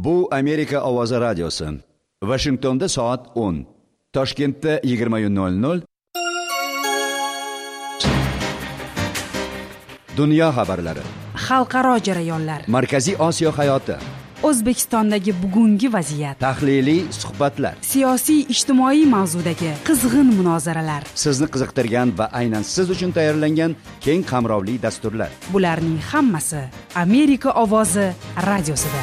Bu Amerika ovozi radiosi. Washingtonda soat 10. Toshkentda 20:00. Dunyo xabarlari. Xalqaro jarayonlar. Markaziy Osiyo hayoti. O'zbekistondagi bugungi vaziyat. Tahliliy suhbatlar. Siyosiy ijtimoiy mavzudagi qizg'in munozaralar. Sizni qiziqtirgan va aynan siz uchun tayyorlangan keng qamrovli dasturlar. Bularning hammasi Amerika ovozi radiosida.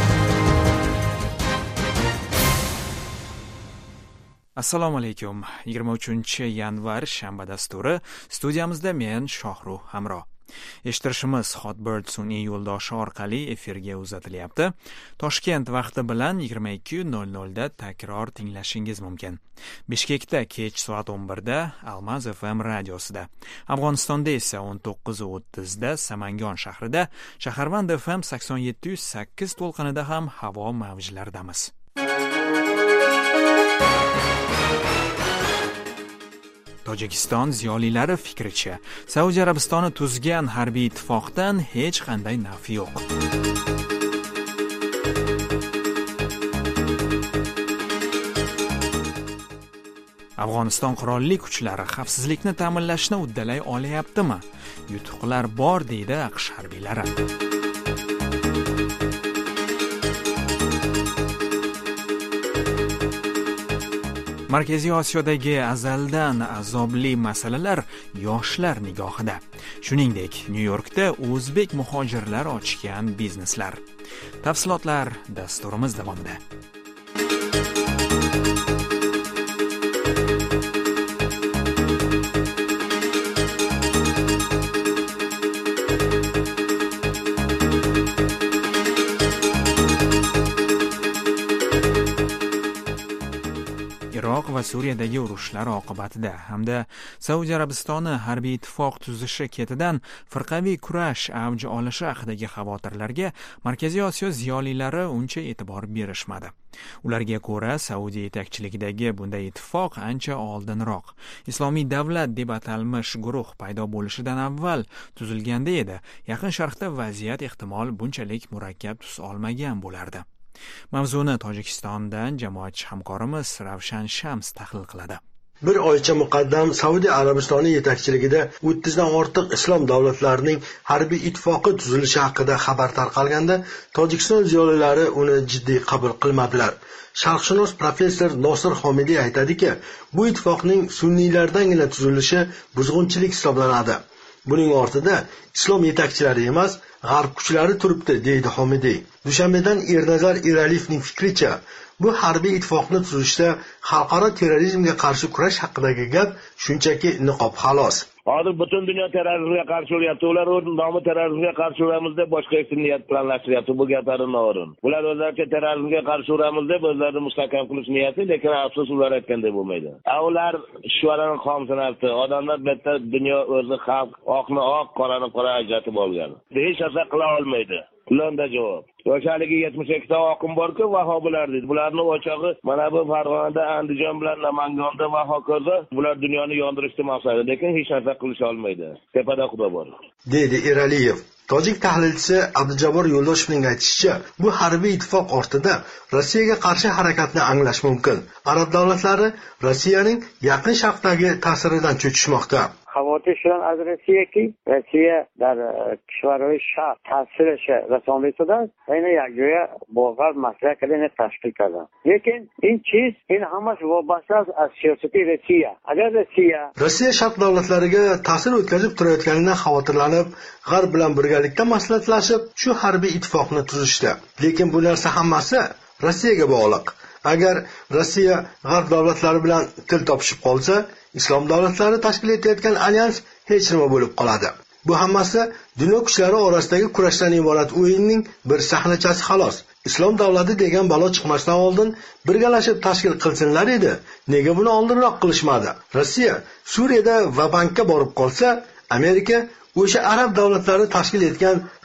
Assalomu alaykum. 23-yanvar shanba dasturi. Studiyamizda men Shohru Hamro. Eshittirishimiz Hotbird sun'iy yo'ldoshi orqali efirga uzatilyapti. Toshkent vaqti bilan 22:00 da takror tinglashingiz mumkin. Bishkekda kech soat 11 da Almaz FM radiosida. Afg'onistonda esa 19:30 da Samangon shahrida, Shaharvand FM 87.8 to'lqinida ham havo mavjlaridamiz. Tojikiston ziyolilari fikricha, Saudiya Arabistoni tuzgan harbiy ittifoqdan hech qanday naf yo'q. Afg'oniston qurolli kuchlari xavfsizlikni ta'minlashni uddalay olayaptimi? Yutuqlar bor deydi AQSh harbiylari. Markaziy Osiyodagi azaldan azobli masalalar yoshlar nigohida. Shuningdek, Nyu-Yorkda o'zbek muhojirlar ochgan bizneslar. Tafsilotlar dasturimiz davomida. Iroq va Suriyadagi urushlar oqibatida hamda Saudiya Arabistoni harbiy ittifoq tuzishi ketidan firqaviy kurash avj olishi haqidagi xavotirlarga Markaziy Osiyo ziyolilari uncha e'tibor berishmadi. Ularga ko'ra, Saudiya yetakchiligidagi bunday ittifoq ancha oldinroq, Islomiy davlat deb atalmish guruh paydo bo'lishidan avval tuzilganda edi. Yaqin Sharqda vaziyat ehtimol bunchalik murakkab tus olmagan bo'lardi. Mavzuni Tojikistondan jamoatchi hamkorimiz Ravshan Shams tahlil qiladi. Bir oycha muqaddam Saudiya Arabistoni yetakchiligida 30 dan ortiq islom davlatlarining harbiy ittifoqi tuzilishi haqida xabar tarqalganda, Tojikiston ziyolilari uni jiddiy qabul qilmadilar. Sharqshunos professor Nosir Homidiy aytadiki, bu ittifoqning sunniylardangina tuzilishi buzg'unchilik hisoblanadi. Buning ortida islom yetakchilari emas, g'arb kuchlari turibdi, deydi Homidiy. Dushanbedan Ernazar Eraliyevning fikricha, bu harbiy ittifoqni tuzishda xalqaro terrorizmga qarshi kurash haqidagi gap shunchaki niqob xolos. Hozir butun dunyo terrorizmga qarshi uryapti. Ular o'z nomi terrorizmga qarshi uramiz deb boshqa niyat planlashtiryapti. Bu gaplarni noo'rin. Ular o'zlaricha terrorizmga qarshi uramiz deb o'zlarini mustahkam qilish niyati, lekin afsus ular aytgandek bo'lmaydi. Ular shularni xom sanabdi. Odamlar bitta dunyo o'zi xalq oqni oq, qorani qora ajratib olgan. Hech narsa qila olmaydi. Ularda javob. Yo'shaligi 72 ta oqim bor-ku, vahobilar deydi. Bularning o'chog'i mana bu Farg'onada, Andijon bilan Namangonda va hokazo. Bular dunyoni yondirishni maqsadi, lekin hech narsa qilisha olmaydi. Tepada Xudo bor, deydi Eraliyev. Tojik tahlilchisi Abdujabbor Yo'ldoshevning aytishicha, bu harbiy ittifoq ortida Rossiyaga qarshi harakatni anglash mumkin. Arab davlatlari Rossiyaning Yaqin Sharqdagi ta'siridan cho'chishmoqda. خواطر شدن از روسیه که روسیه در کشورهای شرق تاثیرش رسانده شده است و این یک جای با غرب مطرح کردن تشکیل کردن. لیکن این چیز این همش وابسته است از سیاست روسیه. اگر Rossiya sharq davlatlariga ta'sir o'tkazib turayotganidan xavotirlanib, g'arb bilan birgalikda maslahatlashib, shu harbiy ittifoqni tuzishdi. Lekin bu narsa hammasi Rossiyaga bog'liq. Agar Rossiya g'arb davlatlari bilan til topishib qolsa, islom davlatlari tashkil etayotgan alyans hech nima bo'lib qoladi. Bu hammasi dunyo kuchlari orasidagi kurashdan iborat o'yinning bir sahnachasi xolos. Islom davlati degan balo chiqmasdan oldin birgalashib tashkil qilsinlar edi. Nega buni oldinroq qilishmadi? Rossiya Suriyada va bankka borib qolsa, Amerika o'sha arab davlatlari tashkil etgan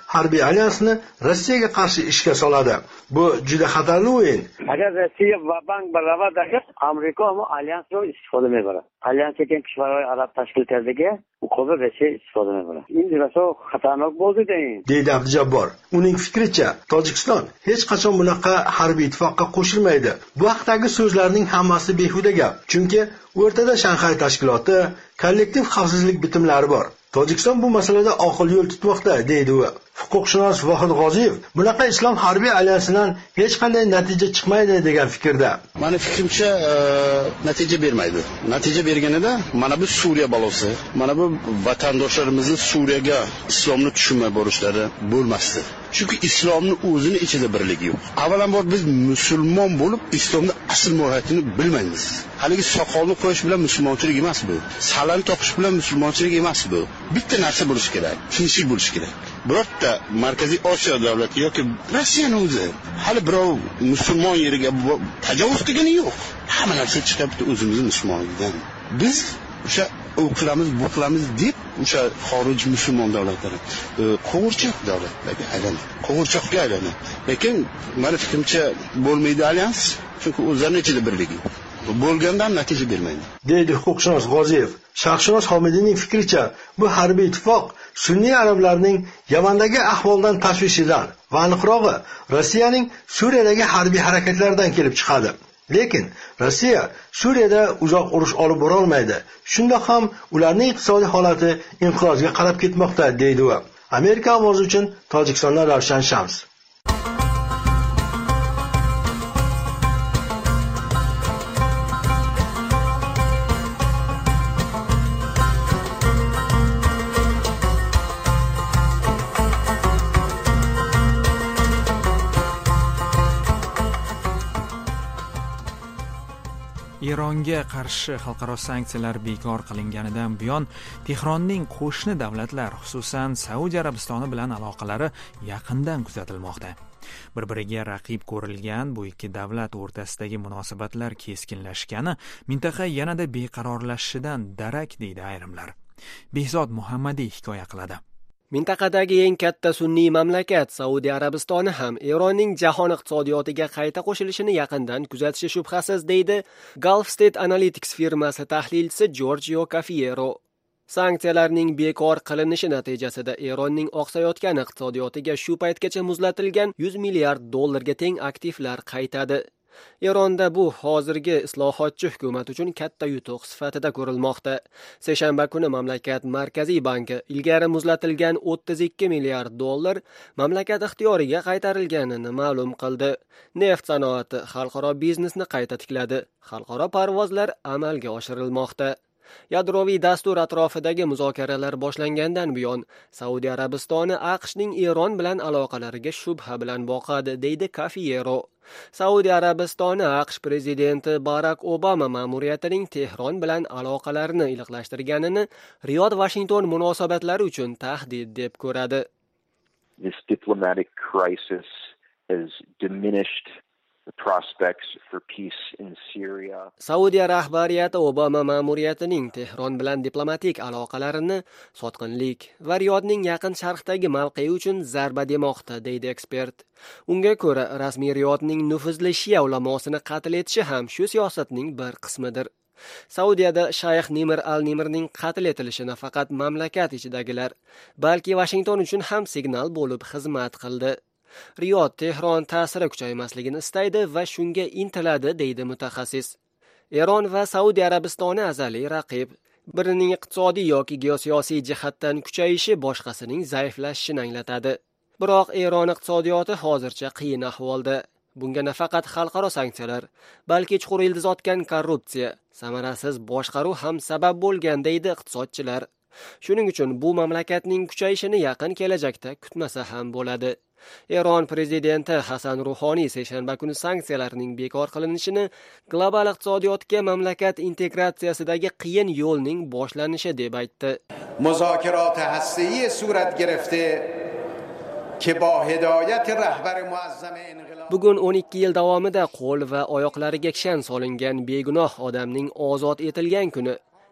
harbiy alyansni Rossiyaga qarshi ishga soladi. Bu juda xatarli o'yin. Agar Rossiya va bank baravar daqib Amerika ham alyans ro istifoda me'bara. Alyans ekan kishvarlar arab tashkilotlariga u qo'lda Rossiya istifoda me'bara. Endi raso xatarlik bo'ldi deyin. Deydi Abdujabbor. Uning fikricha, Tojikiston hech qachon bunaqa harbiy ittifoqqa qo'shilmaydi. Bu haqdagi so'zlarning hammasi behuda gap. Chunki o'rtada Shanxay tashkiloti, kollektiv xavfsizlik bitimlari bor. Tojikiston bu masalada oqil yo'l tutmoqda, deydi u. Huquqshunos Vohid G'oziyev bunaqa islom harbiy alyansidan hech qanday natija chiqmaydi degan fikrda. Meni fikrimcha natija bermaydi. Natija berganida mana bu Suriya balosi, mana bu vatandoshlarimizni Suriyaga islomni tushunmay borishlari bo'lmasdi. Chunki islomni o'zini ichida birligi yo'q. Avvalambor biz musulmon bo'lib, islomning asl mohiyatini bilmaymiz. Haligi soqolni qo'yish bilan musulmonchilik emas bu. Salam toqish bilan musulmonchilik emas bu. Bitta narsa bo'lishi kerak, tinchlik bo'lishi kerak. Birorta Markaziy Osiyo davlati yoki Rossiyaning o'zi hali birov musulmon yeriga tajovuz qilgani yo'q. Hamma narsa chiqibdi o'zimizning musulmonlikdan. Biz o'sha o'qilamiz, bo'qilamiz deb o'sha xorij musulmon davlatlari qo'g'irchoq davlatlarga aylanadi. Qo'g'irchoqga aylanadi. Lekin meni fikrimcha bo'lmaydi alyans, chunki o'zlarining ichida birligi yo'q. Bo'lgandan natija bermaydi. Deydi huquqshunos G'oziyev. Sharqshunos Homidiyning fikricha, bu harbiy ittifoq sunniy arablarning Yamandagi ahvoldan tashvishidan va aniqrog'i Rossiyaning Suriyadagi harbiy harakatlaridan kelib chiqadi. Lekin Rossiya Suriyada uzoq urush olib bora olmaydi. Shunda ham ularning iqtisodiy holati inqirozga qarab ketmoqda, deydi u. Amerika ovozi uchun Tojikistondan Ravshan Shams. Eronga qarshi xalqaro sanksiyalar bekor qilinganidan buyon Tehronning qo'shni davlatlar, xususan Saudiya Arabistoni bilan aloqalari yaqindan kuzatilmoqda. Bir-biriga raqib ko'rilgan bu ikki davlat o'rtasidagi munosabatlar keskinlashgani mintaqa yanada beqarorlashishidan darak, deydi ayrimlar. Behzod Muhammadiy hikoya qiladi. Mintaqadagi eng katta sunniy mamlakat Saudiya Arabistoni ham Eronning jahon iqtisodiyotiga qayta qo'shilishini yaqindan kuzatishi shubhasiz, deydi Gulf State Analytics firmasi tahlilchisi Giorgio Cafiero. Sanksiyalarning bekor qilinishi natijasida Eronning oqsayotgan iqtisodiyotiga shu paytgacha muzlatilgan 100 milliard dollarga teng aktivlar qaytadi. Eronda bu hozirgi islohotchi hukumat uchun katta yutuq sifatida ko'rilmoqda. Seshanba kuni mamlakat Markaziy banki ilgari muzlatilgan 32 milliard dollar mamlakat ixtiyoriga qaytarilganini ma'lum qildi. Neft sanoati xalqaro biznesni qayta tikladi. Xalqaro parvozlar amalga oshirilmoqda. Yadroviy dastur atrofidagi muzokaralar boshlangandan buyon Saudiya Arabistoni AQShning Eron bilan aloqalariga shubha bilan boqadi, deydi Cafiero. Saudiya Arabistoni AQSh prezidenti Barak Obama ma'muriyatining Tehron bilan aloqalarini iliqlashtirganini Riyod-Washington munosabatlari uchun tahdid deb ko'radi. This diplomatic crisis has diminished the prospects for peace in Syria. Saudiya rahbariyati Obama ma'muriyatining Tehron bilan diplomatik aloqalarini sotqinlik va Riyodning yaqin sharqdagi mavqei uchun zarba demoqda, deydi ekspert. Unga ko'ra, rasmiy Riyodning nufuzli shia ulamosini qatl etishi ham shu siyosatning bir qismidir. Saudiyada Shayx Nimr al-Nimrning qatl etilishi nafaqat mamlakat ichidagilar, balki Washington uchun ham signal bo'lib xizmat qildi. Riyod Tehron ta'siri kuchaymasligini istaydi va shunga intiladi, deydi mutaxassis. Eron va Saudiya Arabistoni azaliy raqib. Birining iqtisodiy yoki geosiyosiy jihatdan kuchayishi boshqasining zaiflashishini anglatadi. Biroq Eron iqtisodiyoti hozircha qiyin ahvolda. Bunga nafaqat xalqaro sanksiyalar, balki chuqur ildiz otgan korrupsiya, samarasiz boshqaruv ham sabab bo'lgan, deydi iqtisodchilar. Shuning uchun bu mamlakatning kuchayishini yaqin kelajakda kutmasa ham bo'ladi. Eron prezidenti Hasan Ruhoniy seshanba kuni sanksiyalarning bekor qilinishini global iqtisodiyotga mamlakat integratsiyasidagi qiyin yo'lning boshlanishi deb aytdi. Muzokirat hastei surat gerifte ki ba hidoyat rahbar muazzam inqilob. Bugun 12 yil davomida qo'l va oyoqlariga kishan solingan begunoh odamning ozod etilgan kuni.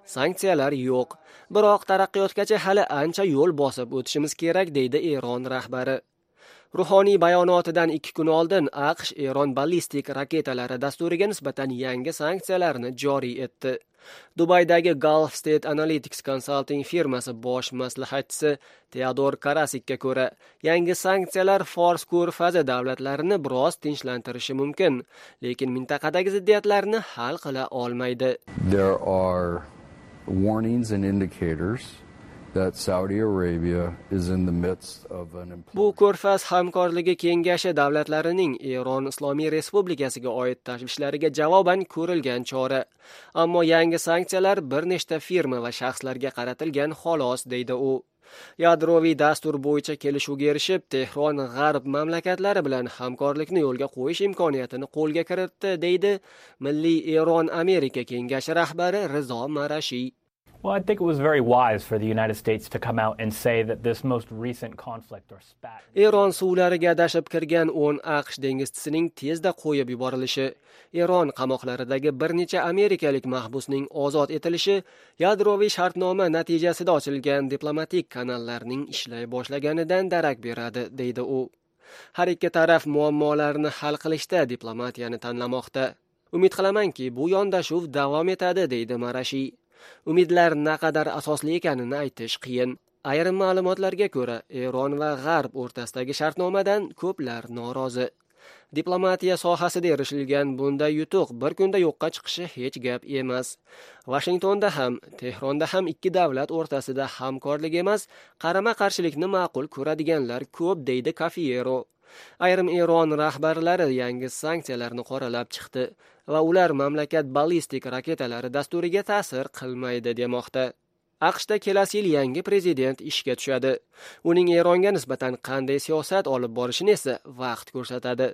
Sanksiyalar yo'q. Biroq taraqqiyotgacha hali ancha yo'l bosib o'tishimiz kerak, deydi Eron rahbari. Ruhoniy bayonotidan 2 kun oldin AQSh Eron ballistik raketalari dasturiga nisbatan yangi sanksiyalarni joriy etdi. Dubaydagi Gulf State Analytics Consulting firmasi bosh maslahatchisi Teodor Karasikka ko'ra, yangi sanksiyalar Fors ko'rfazi davlatlarini biroz tinchlantirishi mumkin, lekin mintaqadagi ziddiyatlarni hal qila olmaydi. There are warnings and indicators that Saudi Arabia is in the midst of an Bu ko'rfaz hamkorligi kengashi davlatlarining Eron Islomiy Respublikasiga oid tashvishlariga javoban ko'rilgan chora. Ammo yangi sanksiyalar bir nechta firma va shaxslarga qaratilgan xolos, deydi u. Yadroviy dastur bo'yicha kelishuvga erishib, Tehron g'arb mamlakatlari bilan hamkorlikni yo'lga qo'yish imkoniyatini qo'lga kiritdi, deydi Milliy Eron Amerika kengashi rahbari Rizo Marashi. Well, I think it was very wise for the United States to come out and say that this most recent conflict or spat. Eron suvlariga adashib kirgan 10 AQSh dengizchisining tezda qo'yib yuborilishi, Eron qamoqlaridagi bir necha amerikalik mahbusning ozod etilishi, yadroviy shartnoma natijasida ochilgan diplomatik kanallarning ishlay boshlaganidan darak beradi, deydi u. Har ikki taraf muammolarni hal qilishda diplomatiyani tanlamoqda. Umid qilamanki, bu yondashuv davom etadi, deydi Marashi. Umidlar naqadar asosli ekanini aytish qiyin. Ayrim ma'lumotlarga ko'ra, Eron va G'arb o'rtasidagi shartnomadan ko'plar norozi. Diplomatiya sohasida erishilgan bunday yutuq bir kunda yo'qqa chiqishi hech gap emas. Washingtonda ham, Tehronda ham ikki davlat o'rtasida hamkorlik emas, qarama-qarshilikni ma'qul ko'radiganlar ko'p, deydi Kafiero. Ayrim Eron rahbarlari yangi sanksiyalarni qoralab chiqdi va ular mamlakat ballistik raketalari dasturiga ta'sir qilmaydi demoqda. AQShda kelasi yil yangi prezident ishga tushadi. Uning Eronga nisbatan qanday siyosat olib borishini esa vaqt ko'rsatadi.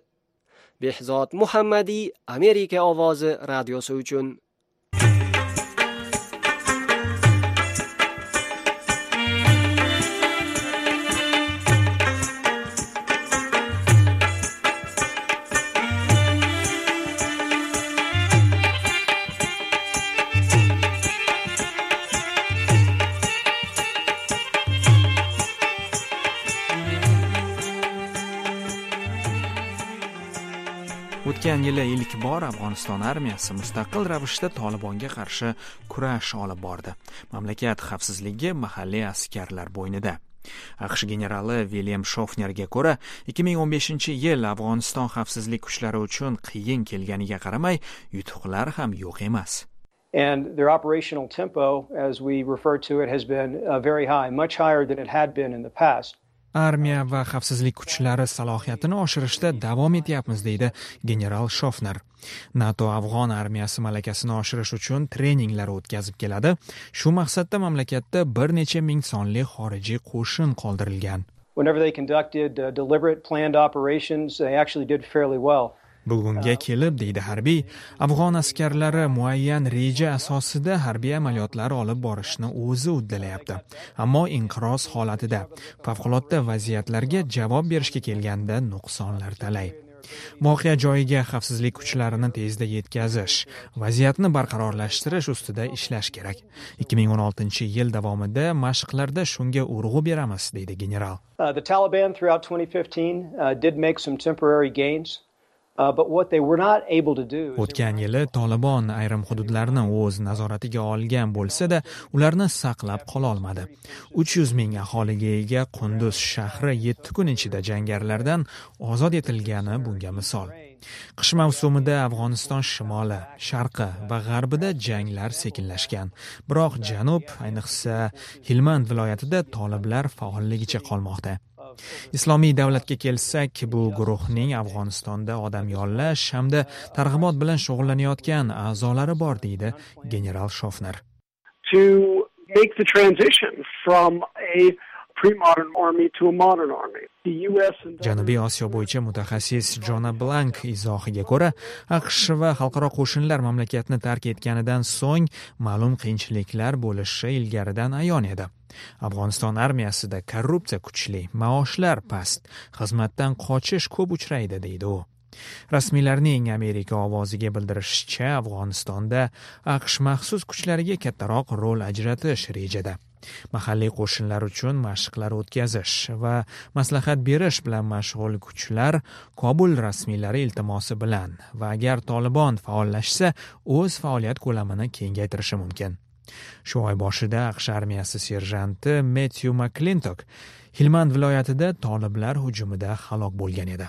Behzod Muhammadiy, Amerika ovozi radiosi uchun. O'tgan yili ilk bor Afg'oniston armiyasi mustaqil ravishda Tolibonga qarshi kurash olib bordi. Mamlakat xavfsizligi mahalliy askarlar bo'ynida. AQSh generali William Shofnerga ko'ra, 2015-yil Afg'oniston xavfsizlik kuchlari uchun qiyin kelganiga qaramay, yutuqlar ham yo'q emas. And their operational tempo, as we refer to it, has been very high, much higher than it had been in the past. Armiya va xavfsizlik kuchlari salohiyatini oshirishda davom etyapmiz, deydi general Shofner. NATO Afg'on armiyasi malakasini oshirish uchun treninglar o'tkazib keladi. Shu maqsadda mamlakatda bir necha ming sonli xorijiy qo'shin qoldirilgan. Whenever they conducted deliberate planned operations, they actually did fairly well. Bugunga kelib, deydi harbiy, Afg'on askarlari muayyan reja asosida harbiy amaliyotlar olib borishni o'zi uddalayapti. Ammo inqiroz holatida, favqulodda vaziyatlarga javob berishga kelganda nuqsonlar talay. Voqea joyiga xavfsizlik kuchlarini tezda yetkazish, vaziyatni barqarorlashtirish ustida ishlash kerak. 2016-yil davomida mashqlarda shunga urg'u beramiz, deydi general. The Taliban throughout 2015 did make some temporary gains. But what they were not able to do. O'tgan yili Tolibon ayrim hududlarni o'z nazoratiga olgan bo'lsa-da, ularni saqlab qola olmadi. 300 ming aholiga ega Qunduz shahri 7 kun ichida jangarilardan ozod etilgani bunga misol. Qish mavsumida Afg'oniston shimoli, sharqi va g'arbida janglar sekinlashgan. Biroq janub, ayniqsa Helmand viloyatida toliblar faolligicha qolmoqda. Islomiy davlatga kelsak, bu guruhning Afg'onistonda odam yollash hamda targ'ibot bilan shug'ullanayotgan a'zolari bor, deydi general Shofner. To make the transition from a pre-modern army to a modern army. The US and Janubiy Osiyo bo'yicha mutaxassis Jona Blank izohiga ko'ra, AQSh va xalqaro qo'shinlar mamlakatni tark etganidan so'ng ma'lum qiyinchiliklar bo'lishi ilgaridan ayon edi. Afg'oniston armiyasida korrupsiya kuchli, maoshlar past, xizmatdan qochish ko'p uchraydi, deydi u. Rasmiylarning Amerika ovoziga bildirishicha, Afg'onistonda AQSh maxsus kuchlariga kattaroq rol ajratish rejada. Mahalliy qo'shinlar uchun mashqlar o'tkazish va maslahat berish bilan mashg'ul kuchlar Kobul rasmiylari iltimosi bilan va agar Tolibon faollashsa, o'z faoliyat ko'lamini kengaytirishi mumkin. Shu oy boshida AQSh armiyasi serjanti Matthew McClintock Hilmand viloyatida toliblar hujumida halok bo'lgan edi.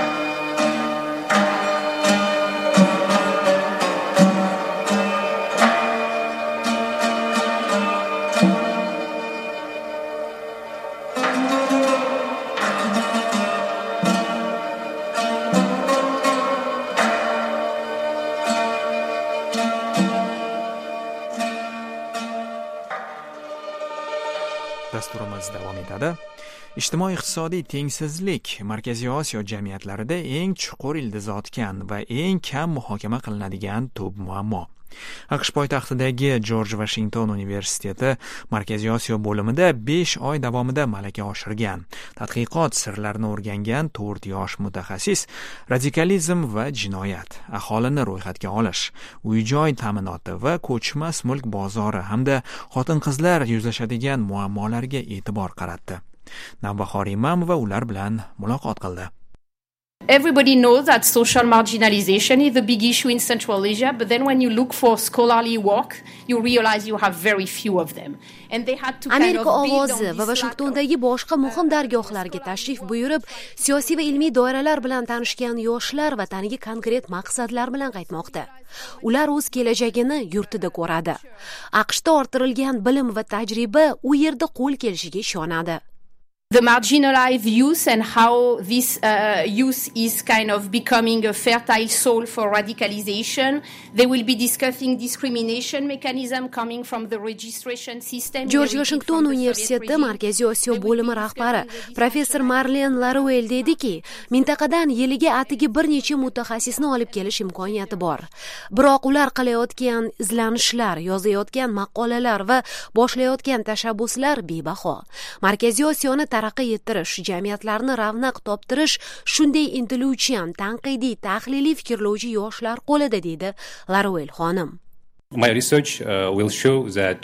Dasturimiz davom etadi. Ijtimoiy-iqtisodiy tengsizlik Markaziy Osiyo jamiyatlarida eng chuqur ildiz otgan va eng kam muhokama qilinadigan tub muammo. AQSh poytaxtidagi George Washington universiteti Markaziy Osiyo bo'limida 5 oy davomida malaka oshirgan, tadqiqot sirlarini o'rgangan 4 yosh mutaxassis radikalizm va jinoyat, aholini ro'yxatga olish, uy-joy ta'minoti va ko'chmas mulk bozori hamda xotin-qizlar yuzlashadigan muammolarga e'tibor qaratdi. Navbahor Imamova ular bilan muloqot qildi. Everybody knows that social marginalization is a big issue in Central Asia, but then when you look for scholarly work, you realize you have very few of them. And they had to Amerika ovozi va Washingtondagi boshqa muhim dargohlarga tashrif buyurib, siyosiy va ilmiy doiralar bilan tanishgan yoshlar vataniga konkret maqsadlar bilan qaytmoqda. Ular o'z kelajagini yurtida ko'radi. AQShda orttirilgan bilim va tajriba u yerda qo'l kelishiga ishonadi. The marginalized youth and how this youth is kind of becoming a fertile soil for radicalization. They will be discussing discrimination mechanism coming from the registration system. George Washington universiteti Markaziy Osiyo bo'limi rahbari professor Marlen Laruel dediki, mintaqadan yiliga atigi bir necha mutaxassisni olib kelish imkoniyati bor. Biroq ular qilayotgan izlanishlar, yozayotgan maqolalar va boshlayotgan tashabbuslar bebaho. Markaziy Osiyoni taraqqiy ettirish, jamiyatlarni ravnaq toptirish shunday intiluvchan, tanqidiy, tahliliy fikrlovchi yoshlar qo'lida, dedi Laruel xonim. My research will show that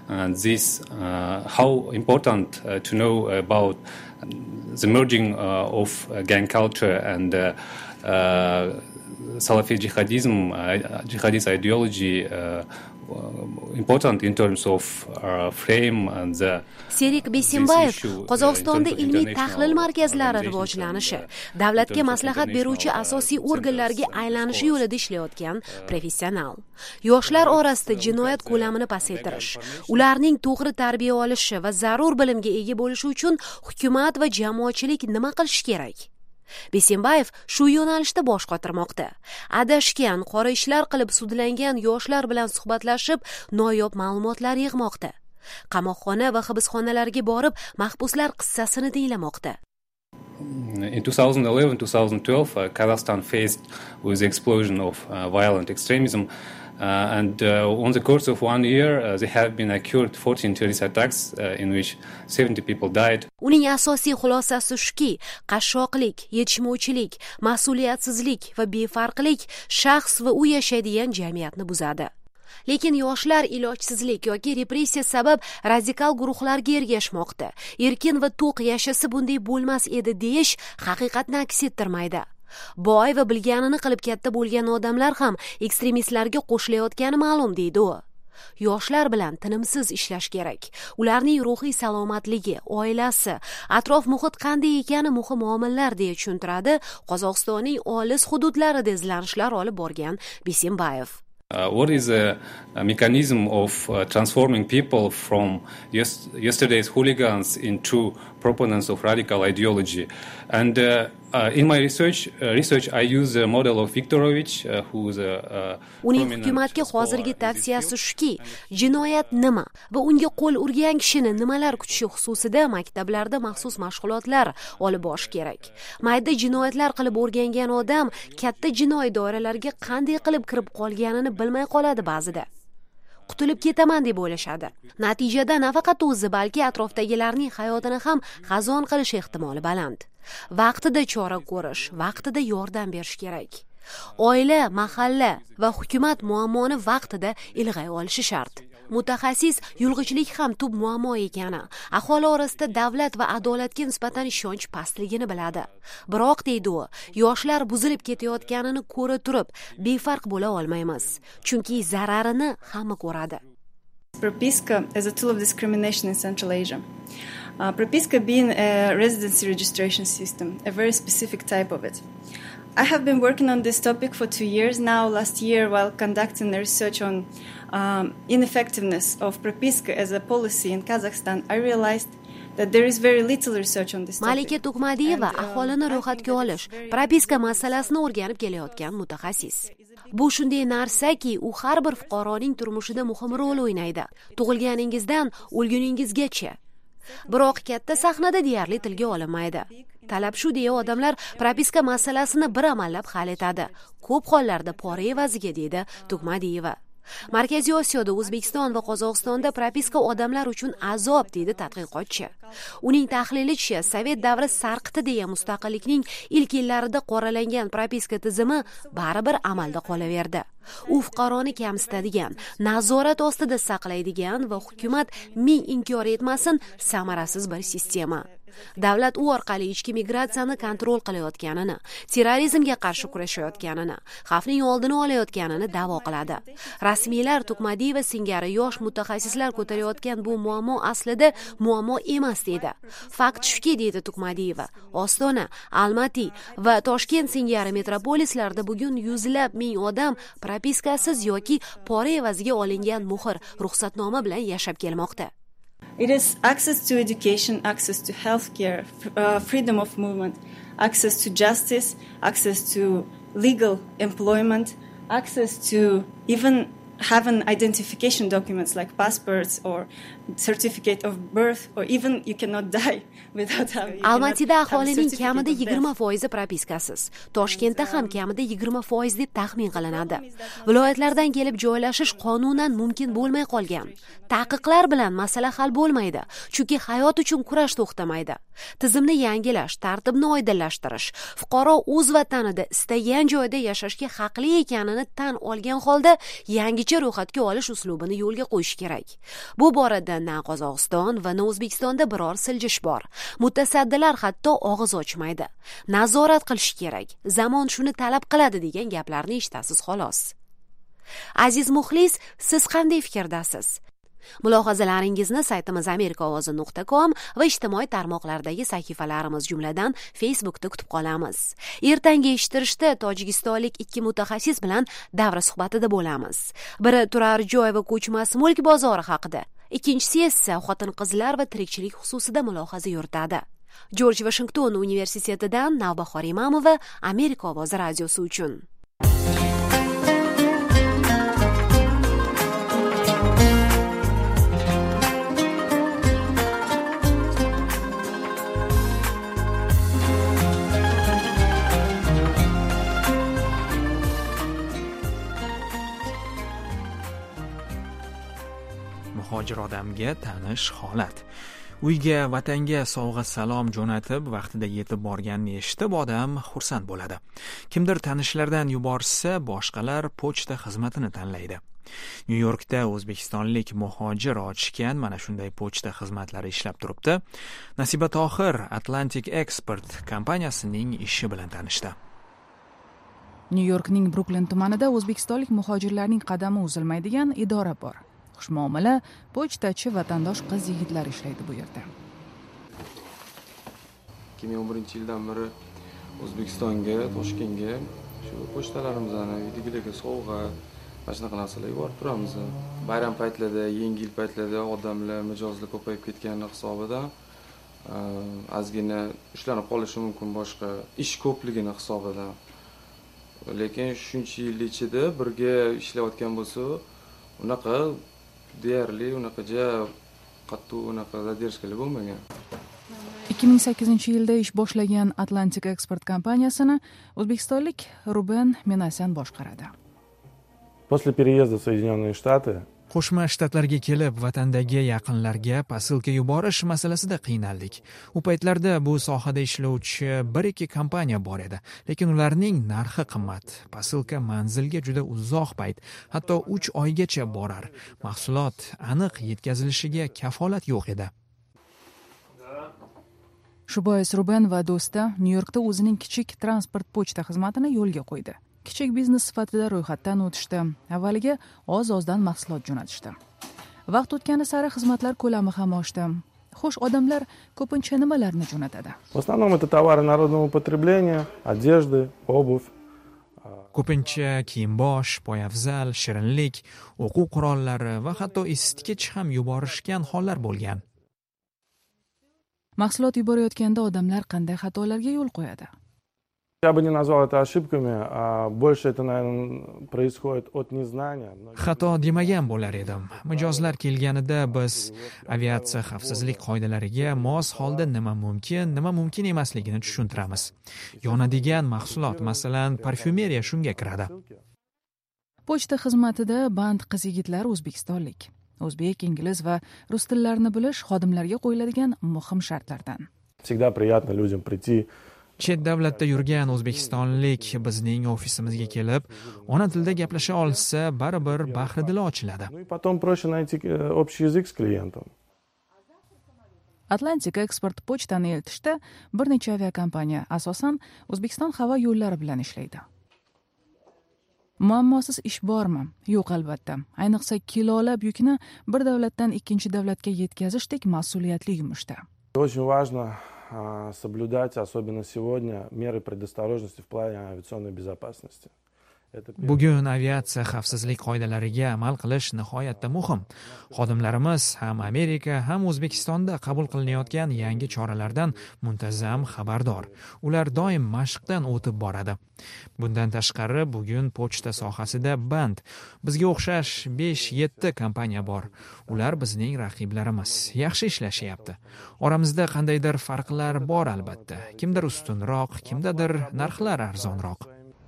how important to know about the merging of gang culture and Salafi jihadist ideology important in terms of frame and the Serik Besimbayev Qozog'istonda ilmiy tahlil markazlari rivojlanishi, davlatga maslahat beruvchi asosiy organlarga aylanishi yo'lida ishlayotgan professional. Yoshlar orasida jinoyat ko'lamini pasaytirish, ularning to'g'ri tarbiya olishi va zarur bilimga ega bo'lishi uchun hukumat va jamoatchilik nima qilishi kerak? Besimbayev shu yo'nalishda bosh qotirmoqda. Adashgan, qora ishlar qilib sudlangan yoshlar bilan suhbatlashib, noyob ma'lumotlar yig'moqda. Qamoqxona va hibsxonalarga borib, mahbuslar qissasini tinglamoqda. In 2011-2012, Kazakhstan faced with the explosion of violent extremism. And on the course of 1 year, there have been occurred 14 terrorist attacks in which 70 people died. Uning asosiy xulosasi shuki, qashshoqlik, yetishmovchilik, mas'uliyatsizlik va befarqlik shaxs va u yashaydigan jamiyatni buzadi. Lekin yoshlar ilojsizlik yoki repressiya sabab radikal guruhlarga ergashmoqda. Erkin va to'q yashasa bunday bo'lmas edi deyish haqiqatni aks ettirmaydi. Boy va bilganini qilib katta bo'lgan odamlar ham ekstremistlarga qo'shilayotgani ma'lum, deydi u. Yoshlar bilan tinimsiz ishlash kerak. Ularning ruhiy salomatligi, oilasi, atrof muhit qanday ekani muhim omillar deya tushuntiradi Qozog'istonning olis hududlarida izlanishlar olib borgan Besimbayev. What is the mechanism of transforming people from yesterday's hooligans into proponents of radical ideology? And in my research, I use the model of Viktorovich, who is a uning hukumatga hozirgi tavsiyasi shuki, jinoyat nima va unga qo'l urgan kishini nimalar kutishi xususida maktablarda maxsus mashg'ulotlar olib borish kerak. Mayda jinoyatlar qilib o'rgangan odam katta jinoiy doiralarga qanday qilib kirib qolganini bilmay qoladi ba'zida. Qutulib ketaman deb o'ylashadi. Natijada nafaqat o'zi, balki atrofdagilarning hayotini ham xazon qilish ehtimoli baland. Vaqtida chora ko'rish, vaqtida yordam berish kerak. Oila, mahalla va hukumat muammoni vaqtida ilg'ay olishi shart. Mutaxassis yulg'ichlik ham tub muammo ekani, aholi orasida davlat va adolatga nisbatan ishonch pastligini biladi. Biroq deydi u, yoshlar buzilib ketayotganini ko'ra turib, befarq bo'la olmaymiz, chunki zararini hamma ko'radi. Propiska is a tool of discrimination in Central Asia. Propiska being a residency registration system, a very specific type of it. I have been working on this topic for 2 years now. Last year, while conducting a research on ineffectiveness of Propiska as a policy in Kazakhstan, I realized that there is very little research on this topic. Malika Tukmadiyeva aholini ro'yxatga olish, propiska masalasini o'rganib kelayotgan mutaxassis. Bu shunday narsaki, u har bir fuqaroning turmushida muhim rol o'ynaydi. Tug'ilganingizdan o'lguningizgacha. Biroq katta sahnada deyarli tilga olinmaydi. Talab shu deya odamlar propiska masalasini bir amallab hal etadi. Ko'p hollarda pora evaziga, deydi Tukmadiyeva. Markaziy Osiyoda, O'zbekiston va Qozog'istonda propiska odamlar uchun azob, deydi tadqiqotchi. Uning tahlilicha, Sovet davri sarqiti deya mustaqillikning ilk yillarida qoralangan propiska tizimi baribir amalda qolaverdi. U fuqaroni kamsitadigan, nazorat ostida saqlaydigan va hukumat ming inkor etmasin samarasiz bir sistema. Davlat u orqali ichki migratsiyani kontrol qilayotganini, terrorizmga qarshi kurashayotganini, xavfning oldini olayotganini da'vo qiladi. Rasmiylar Tukmadiyeva singari yosh mutaxassislar ko'tarayotgan bu muammo aslida muammo emas deydi. Fakt shuki, deydi Tukmadiyeva, Ostona, Almaty va Toshkent singari metropolislarda bugun yuzlab ming odam propiskasiz yoki pora evaziga olingan muhr, ruxsatnoma bilan yashab kelmoqda. It is access to education, access to healthcare, freedom of movement, access to justice, access to legal employment, access to even having identification documents like passports or certificate of birth, or even you cannot die without having. Almatyda aholining kamida 20% propiskasiz, Toshkentda ham kamida 20% deb taxmin qilinadi. Viloyatlardan kelib joylashish qonunan mumkin bo'lmay qolgan. Taqiqlar bilan masala hal bo'lmaydi, chunki hayot uchun kurash to'xtamaydi. Tizimni yangilash, tartibni oydinlashtirish, fuqaro o'z vatanida istagan joyda yashashga haqli ekanini tan olgan holda yangicha ro'yxatga olish uslubini yo'lga qo'yish kerak. Bu borada na Qozog'iston va na O'zbekistonda biror siljish bor. Mutasaddilar hatto og'iz ochmaydi. Nazorat qilish kerak. Zamon shuni talab qiladi degan gaplarni eshitasiz xolos. Aziz muxlis, siz qanday fikrdasiz? Mulohazalaringizni saytimiz amerikaovozi.com va ijtimoiy tarmoqlardagi sahifalarimiz jumladan Facebookda kutib qolamiz. Ertangi eshittirishda tojikistonlik 2 mutaxassis bilan davra suhbatida bo'lamiz. Biri turar joy va ko'chmas mulk bozori haqida, ikkinchisi esa xotin-qizlar va tirikchilik xususida mulohaza yuritadi. Jorj Vashington universitetidan Navbahor Imamova, Amerika ovozi radiosi uchun. Muhojir odamga tanish holat. Uyga, vatanga sovg'a salom jo'natib, vaqtida yetib borganini eshitib odam xursand bo'ladi. Kimdir tanishlardan yuborsa, boshqalar pochta xizmatini tanlaydi. Nyu-Yorkda o'zbekistonlik muhojir ochgan mana shunday pochta xizmatlari ishlab turibdi. Nasiba Tohir Atlantic Export kompaniyasining ishi bilan tanishdi. Nyu-Yorkning Brooklyn tumanida o'zbekistonlik muhojirlarning qadami uzilmaydigan idora bor. Xushmuomala pochtachi vatandosh qiz-yigitlar ishlaydi bu yerda. 2011-yildan beri O'zbekistonga, Toshkentga shu pochtalarimizni videoga sovg'a, mana shunaqa narsalar yuborib turamiz. Bayram paytlarida, yangi yil paytlarida odamlar mijozlar ko'payib ketgani hisobidan ozgina ishlanib qolishi mumkin, boshqa ish ko'pligini hisobidan. Lekin shuncha yil ichida birga ishlayotgan bo'lsa, unaqa deyarli unaqacha qattiq unaqa zadержкалар bo'lmagan. 2008-yilda ish boshlagan Atlantic Export kompaniyasini o'zbekistonlik Ruben Minasyan boshqaradi. После переезда в Соединенные Штаты Qo'shma Shtatlarga kelib, vatandagi yaqinlarga posilka yuborish masalasida qiynaldik. U paytlarda bu sohada ishlovchi 1-2 kompaniya bor edi, lekin ularning narxi qimmat. Posilka manzilga juda uzoq payt, hatto 3 oygacha borar. Mahsulot aniq yetkazilishiga kafolat yo'q edi. Shu bois Ruben va do'sti Nyu-Yorkda o'zining kichik transport pochta xizmatini yo'lga qo'ydi. Kichik biznes sifatida ro'yxatdan o'tishdi. Avvaliga oz-ozdan mahsulot jo'natishdi. Vaqt o'tgani sari xizmatlar ko'lami ham oshdi. Xo'sh, odamlar ko'pincha nimalarni jo'natadi? В основном это товары народного потребления, одежды, обувь. Ko'pincha kiyim-bosh, poyafzal, shirinlik, o'quv qurollari va hatto isitgich ham yuborishgan hollar bo'lgan. Mahsulot yuborayotganda odamlar qanday xatolarga yo'l qo'yadi? Я бы не назвал это ошибками, а больше это, наверное, происходит от незнания. Xato demagan bo'lar edim. Mijozlar kelganida biz aviatsiya xavfsizlik qoidalariga mos holda nima mumkin emasligini tushuntiramiz. Yonadigan mahsulot, masalan, parfyumeriya shunga kiradi. Pochta xizmatida band qiz-yigitlar o'zbekistonlik. O'zbek, ingliz va rus tillarini bilish xodimlarga qo'yiladigan muhim shartlardan. Всегда приятно людям прийти. Chet davlatda yurgan o'zbekistonlik bizning ofisimizga kelib, ona tilida gaplasha olsa, baribir bahri-dili ochiladi. Ну и потом проще найти общий язык с клиентом. Atlantika eksport pochtani eltishda bir necha aviakompaniya, asosan O'zbekiston havo yo'llari bilan ishlaydi. Muammosiz ish bormi? Yo'q, albatta. Ayniqsa kilolab yukni bir davlatdan ikkinchi davlatga yetkazishdek mas'uliyatli yumushda. Очень важно соблюдать, особенно сегодня, меры предосторожности в плане авиационной безопасности. Bugun aviatsiya xavfsizlik qoidalariga amal qilish nihoyatda muhim. Xodimlarimiz ham Amerika, ham O'zbekistonda qabul qilinayotgan yangi choralardan muntazam xabardor. Ular doim mashqdan o'tib boradi. Bundan tashqari, bugun pochta sohasida band bizga o'xshash 5-7 kompaniya bor. Ular bizning raqiblarimiz. Yaxshi ishlashyapti. Oramizda qandaydir farqlar bor albatta. Kimdir ustunroq, kimdadir narxlar arzonroq.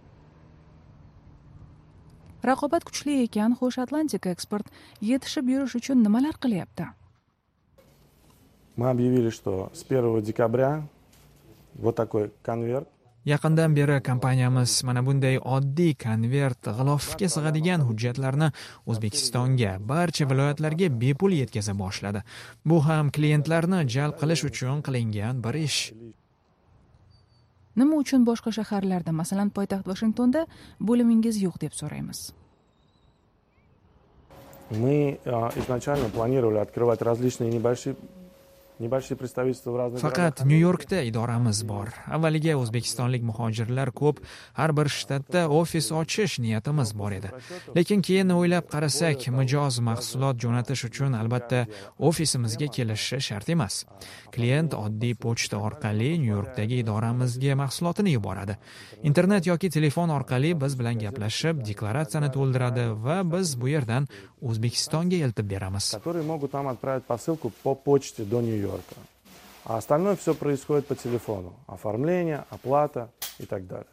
Raqobat kuchli ekan, xo'sh, Atlantika eksport yetishib yurish uchun nimalar qilyapti? Мы объявили, что с 1 декабря вот такой конверт. Yaqindan beri kompaniyamiz mana bunday oddiy konvert g'ilofga sig'adigan hujjatlarni O'zbekistonga, barcha viloyatlarga bepul yetkaza boshladi. Bu ham klientlarni jalb qilish uchun qilingan bir ish. Nima uchun boshqa shaharlarda, masalan, poytaxt Washingtonda bo'limingiz yo'q deb so'raymiz. Мы изначально планировали открывать различные nебольшие представительства в разных Faqat Nyu-Yorkda idoramiz bor. Avvaliga o'zbekistonlik muhojirlar ko'p, har bir shtatda ofis ochish niyatimiz bor edi. Lekin keyin o'ylab qarasak, mijoz mahsulot jo'natish uchun albatta ofisimizga kelishi shart emas. Klient oddiy pochta orqali Nyu-Yorkdagi idoramizga mahsulotini yuboradi. Internet yoki telefon orqali biz bilan gaplashib, deklaratsiyani to'ldiradi va biz bu yerdan O'zbekistonga eltib beramiz. Которые могут нам отправить посылку по почте до Нью-Йорка. А остальное все происходит по телефону. Оформление, оплата и так далее.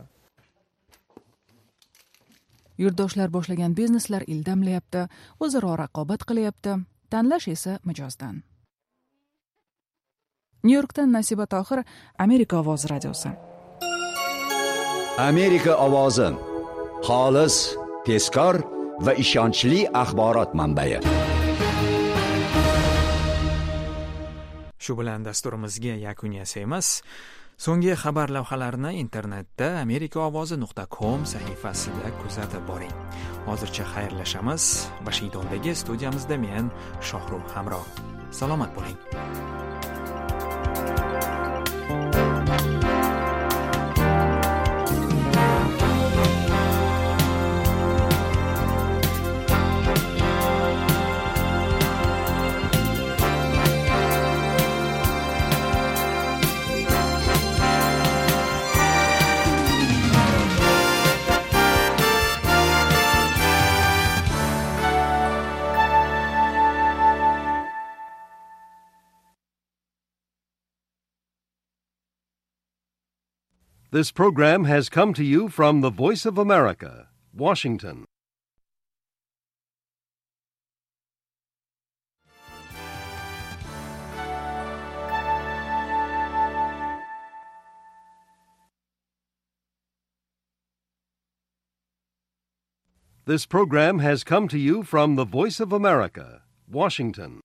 Yurtdoshlar boshlagan bizneslar ildamlayapti, o'zaro raqobat qilyapti, tanlash esa mijozdan. Nyu-Yorkdan Nasiba Tohir, Amerika ovozi radiosi. Amerika ovozi. Xolis, tezkor va ishonchli axborot manbai. Shu bilan dasturimizga yakun yasaymiz. So'nggi xabar lavhalarini internetda amerikaovozi.com sahifasida kuzatib boring. Hozircha xayrlashamiz. Washingtondagi studiyamizda men Shohrux Hamroh. Salomat bo'ling. This program has come to you from the Voice of America, Washington. This program has come to you from the Voice of America, Washington.